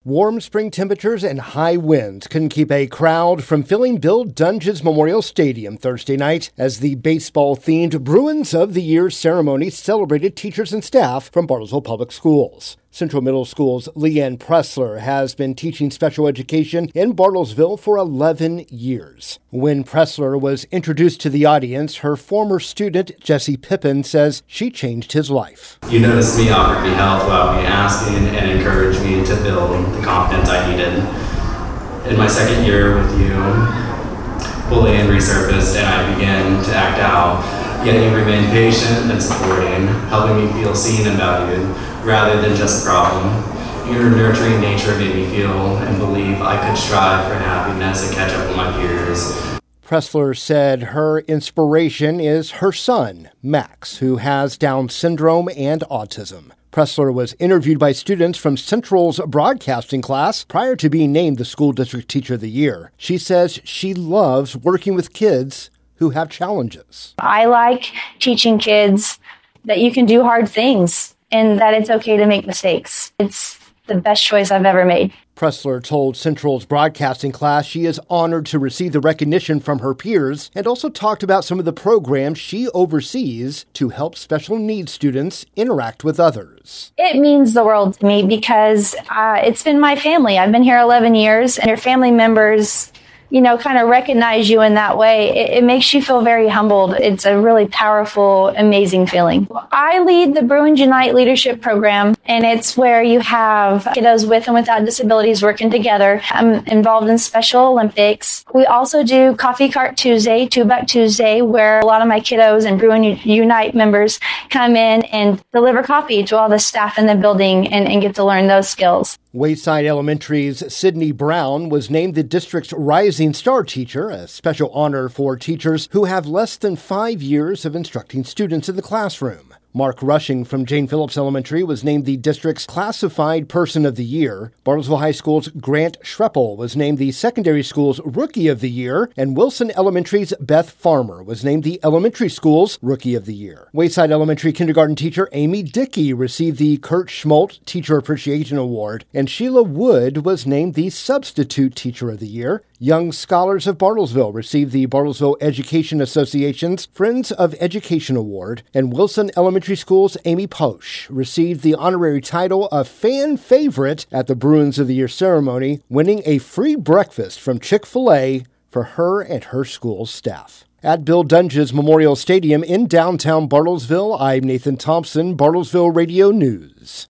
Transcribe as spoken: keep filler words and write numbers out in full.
Warm spring temperatures and high winds couldn't keep a crowd from filling Bill Dunges Memorial Stadium Thursday night as the baseball-themed Bruins of the Year ceremony celebrated teachers and staff from Bartlesville Public Schools. Central Middle School's Leanne Pressler has been teaching special education in Bartlesville for eleven years. When Pressler was introduced to the audience, her former student, Jesse Pippin, says she changed his life. You noticed me, offered me help without me asking, and encouraged me to build the confidence I needed. In my second year with you, bullying resurfaced and I began to act out, yet you remained patient and supporting, helping me feel seen and valued, rather than just a problem. Your nurturing nature made me feel and believe I could strive for happiness and catch up with my peers. Pressler said her inspiration is her son, Max, who has Down syndrome and autism. Pressler was interviewed by students from Central's broadcasting class prior to being named the School District Teacher of the Year. She says she loves working with kids who have challenges. I like teaching kids that you can do hard things and that it's okay to make mistakes. It's the best choice I've ever made. Pressler told Central's broadcasting class she is honored to receive the recognition from her peers and also talked about some of the programs she oversees to help special needs students interact with others. It means the world to me because uh, it's been my family. I've been here eleven years, and your family members, you know, kind of recognize you in that way. It, it makes you feel very humbled. It's a really powerful, amazing feeling. I lead the Bruins Unite Leadership Program, and it's where you have kiddos with and without disabilities working together. I'm involved in Special Olympics. We also do Coffee Cart Tuesday, Two Buck Tuesday, where a lot of my kiddos and Bruin Unite members come in and deliver coffee to all the staff in the building and, and get to learn those skills. Wayside Elementary's Sydney Brown was named the district's Rising Star Teacher, a special honor for teachers who have less than five years of instructing students in the classroom. Mark Rushing from Jane Phillips Elementary was named the district's Classified Person of the Year. Bartlesville High School's Grant Schreppel was named the secondary school's Rookie of the Year, and Wilson Elementary's Beth Farmer was named the elementary school's Rookie of the Year. Wayside Elementary kindergarten teacher Amy Dickey received the Kurt Schmolt Teacher Appreciation Award, and Sheila Wood was named the Substitute Teacher of the Year. Young Scholars of Bartlesville received the Bartlesville Education Association's Friends of Education Award, and Wilson Elementary School's Amy Posch received the honorary title of Fan Favorite at the Bruins of the Year ceremony, winning a free breakfast from Chick-fil-A for her and her school's staff. At Bill Dunges Memorial Stadium in downtown Bartlesville, I'm Nathan Thompson, Bartlesville Radio News.